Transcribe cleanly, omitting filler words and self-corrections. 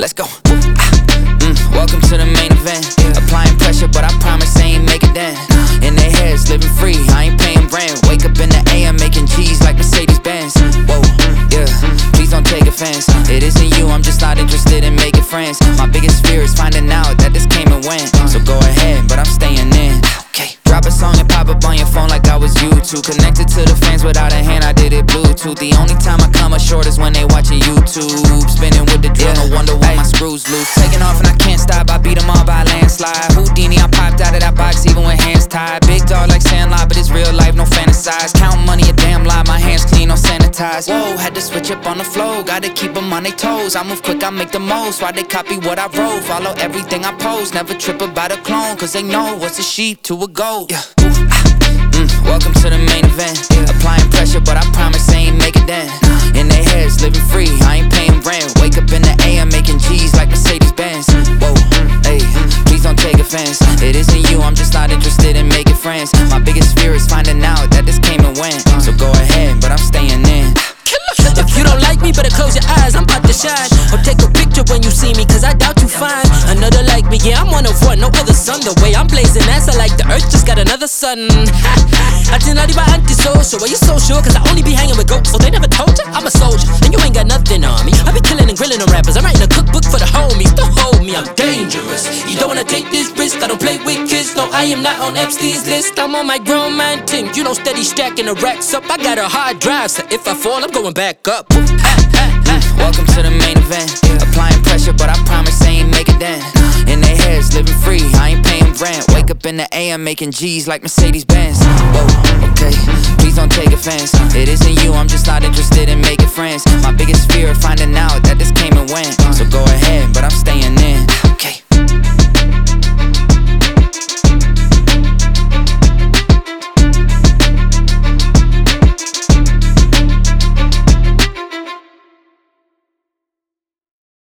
let's go. Welcome to the main event. Applying pressure, but I promise I ain't make it then. In their heads, living free, I ain't paying rent. Wake up in the AM, making G's like Mercedes-Benz. Whoa, yeah, please don't take offense. It isn't you, I'm just not interested in making friends. My biggest fear is finding out that this came and went. So go ahead, but I'm staying in. Okay, drop a song and pop up on your phone like I was YouTube. Connected to the fans without a hand, I did it Bluetooth. The only time I come up short is when they watching YouTube. Spinning with the drill, no wonder why my screws loose. Taking off and I can't stop, I beat them all by a landslide. Houdini, I popped out of that box even with hands tied. Big dog like Sandlot, but it's real life, no fantasize. Counting money a damn lie, my hands clean, no sanitize. Whoa, had to switch up on the flow, gotta keep them on their toes. I move quick, I make the most, why they copy what I wrote. Follow everything I post, never trip about a clone. Cause they know what's a sheep to a goat. Yeah. Welcome to the main event. Applying pressure, but I promise I ain't make it then. In their heads, living free, I ain't paying rent. Wake up in the AM, making G's like Mercedes-Benz. Whoa, hey, please don't take offense. It isn't you, I'm just not interested in making friends. My biggest fear is finding out that this came and went. So go ahead, but I'm staying in. If you don't like me, better close your eyes, I'm about to shine. Or take a picture when you see me, cause I doubt you find another like me, yeah, I'm one of one, no other son. The way I'm blazing ass, I like the earth just got another sun. Atinadi ba antisocial, why you so sure? Cause I only be hanging with goats, so they never told you I'm a soldier, and you ain't got nothing on me. I be killing and grilling the rappers, I'm writing a cookbook for the homies. Don't hold me, I'm dangerous. You don't wanna take this risk, I don't play with kids. No, I am not on Epstein's list. I'm on my grown man thing, you know, steady stacking the racks up. I got a hard drive, so if I fall, I'm going back up. Welcome to the main event. Applying pressure, but I promise I ain't make it then. In their heads, living free, I ain't paying rent. Wake up in the AM, making G's like Mercedes-Benz. Whoa, okay, please don't take offense. It isn't you, I'm just not interested